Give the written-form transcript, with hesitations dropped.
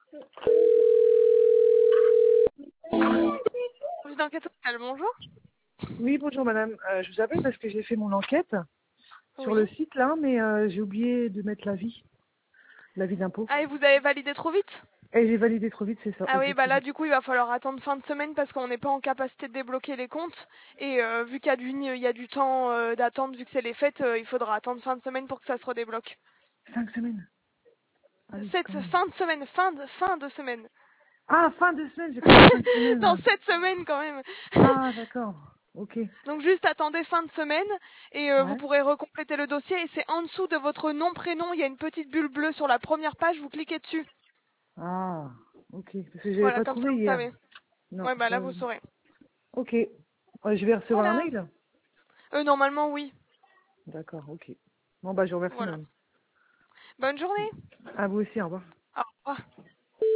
Service d'enquête sociale, bonjour. Oui, bonjour madame. Je vous appelle parce que j'ai fait mon enquête sur Oui. le site là, mais j'ai oublié de mettre l'avis d'impôt. Ah, et vous avez validé trop vite? Et j'ai validé trop vite, c'est ça, Ah oui, bah là, exactement. du coup, il va falloir attendre fin de semaine parce qu'on n'est pas en capacité de débloquer les comptes. Et vu il y a du temps d'attente, vu que c'est les fêtes, il faudra attendre fin de semaine pour que ça se redébloque. 5 semaines. Ah oui, quand même. Fin de semaine, fin de semaine. Ah, fin de semaine, j'ai compris 5 semaines. Dans 7 semaines quand même. Ah, d'accord. Ok. Donc juste attendez fin de semaine et vous Ouais. pourrez recompléter le dossier. Et c'est en dessous de votre nom, prénom, il y a une petite bulle bleue sur la première page, vous cliquez dessus. Ah, ok. Parce que j'avais Voilà, pas comme ça trouvé vous hier. savez. Non, Ouais, bah j'ai là pas vous vu. saurez. Ok. Je vais recevoir un Voilà. mail. Normalement, oui. D'accord, ok. Bon, bah, je vous remercie Voilà. madame. Bonne journée. À vous aussi, au revoir.